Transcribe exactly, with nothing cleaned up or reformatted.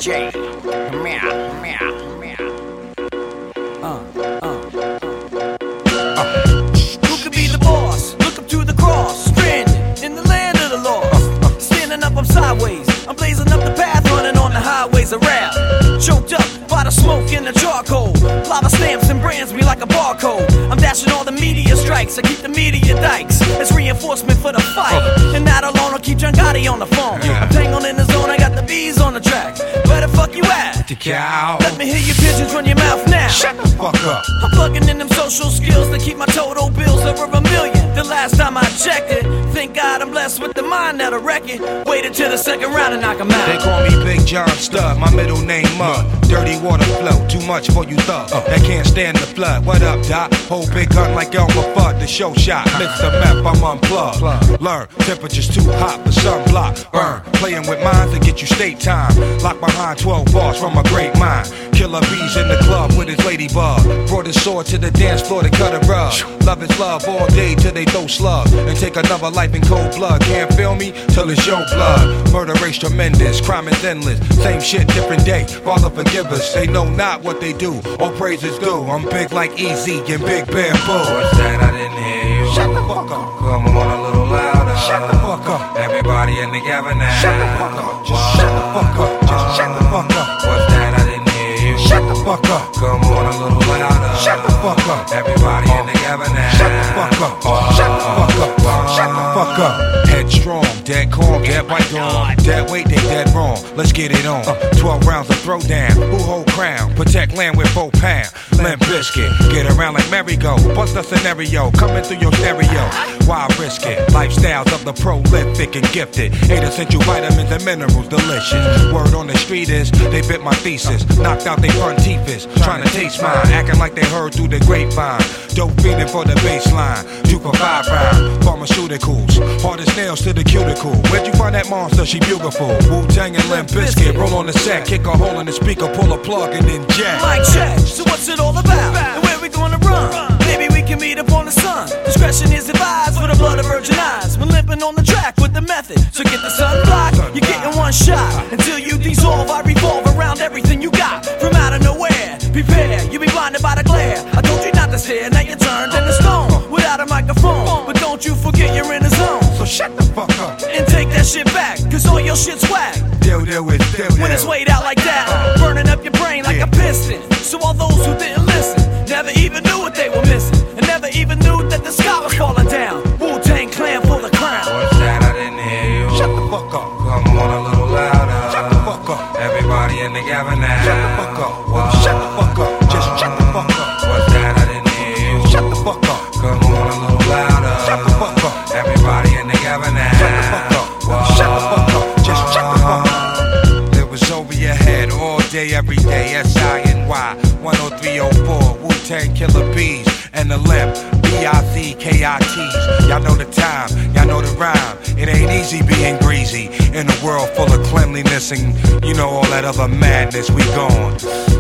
J. Meow, meow, meow. Uh, uh. uh. Who could be the boss? Look up to the cross. Stranded in the land of the lost. Standing up, I'm sideways. I'm blazing up the path, running on the highways of rap. Choked up by the smoke and the charcoal. Lava stamps and brands me like a barcode. I'm dashing all the media strikes. I keep the media dikes. It's reinforcement for the fight. And not alone, I'll keep John Gotti on the phone. I'm tangled in the zone, I got the bees on the track. Where the fuck you at? The cow. Let me hear your pigeons run your mouth now. Shut the fuck up. I'm plugging in them social skills to keep my total bills over a million. The last time I checked it, thank God I'm blessed with the mind that'll wreck it. Wait until the second round and knock 'em out. They call me Big John Stud, my middle name Mud. Dirty water flow, too much for you thugs uh. that can't stand the flood. What up, Doc? Hold big gun like Elmer Fudd, the show shot. Mix the meth, I'm unplugged. Learn, temperature's too hot, the sunblock. Burn, playing with minds to get you state time. Locked behind twelve bars from a great mind. Killer bees in the club with his ladybug. Brought his sword to the dance floor to cut a rug. Love is love all day till they throw slugs. And take another life in cold blood. Can't feel me till it's your blood. Murder race tremendous, crime is endless. Same shit, different day. Father forgive us, they know not what they do. All praises due. I'm big like Easy and Big Bamboo. What's that? I didn't hear you. Shut the fuck up. Come on a little louder. Shut the fuck up. Everybody in together now. Shut the fuck up. Just shut the fuck up. Just shut the fuck up. What's that? I didn't hear you. Shut the fuck up. Come on a little louder. Shut the fuck up. Everybody in together now. Shut the fuck up. Shut the fuck up. Shut the fuck up. Headstrong, dead calm, dead white dawn. Dead weight, they dead wrong. Let's get it on. Twelve rounds of throwdown. Who hold crown? Protect land with four pound. Limp Biscuit. Get around like merry-go. Bust a scenario. Coming through your stereo. Why risk it? Lifestyles of the prolific and gifted. Eight essential vitamins and minerals. Delicious. Word on the street is they bit my thesis. Knocked out they front teeth is. Trying to taste mine. Acting like they heard through the grapevine. Dope feeding for the baseline. Two for five round. Pharmaceuticals. Hard as nails to the cuticle. Where'd you find that monster? She beautiful. Wu-Tang and Limp Bizkit. Roll on the set. Kick a hole in the speaker. Pull a plug and then jack. Mic check. So what's it all about? And where we gonna run? Maybe we can meet up on the sun. Discretion is advised for the blood of virgin eyes. We're limping on the track with the method. So get the sun block. You're getting one shot. Until you dissolve, I revolve around everything you got. From out of nowhere. Prepare. You'll be blinded by the glare. I told you not to stare. Now you're turned into stone. Without a microphone. But don't you forget you're in the zone. So shut the fuck up. And take that shit back. Cause all your shit's whack. Deal, deal with, deal, deal. When it's weighed out like that. Burning up your brain like a piston. So all those who didn't listen never even knew what they were missing. And never even knew that the sky was falling down. Wu-Tang Clan for the crown. What's that? I didn't hear you. Shut the fuck up. Come on a little louder. Shut the fuck up. Everybody in together now. Shut the fuck up. Shut the fuck up. Just shut the fuck up. What's that? I didn't hear you. Shut the fuck up. Come on a little louder. Shut the fuck up. Everybody in together now. Shut the fuck up. Shut the fuck up. Just shut the fuck up. It was over your head all day, every day. S I N Y one oh three oh four. Wu-Tang Killer Bees and the Limp. B I C K I Ts. Y'all know the time. Y'all know the rhyme. It ain't easy being greasy in a world full of cleanliness and you know all that other madness. We gone.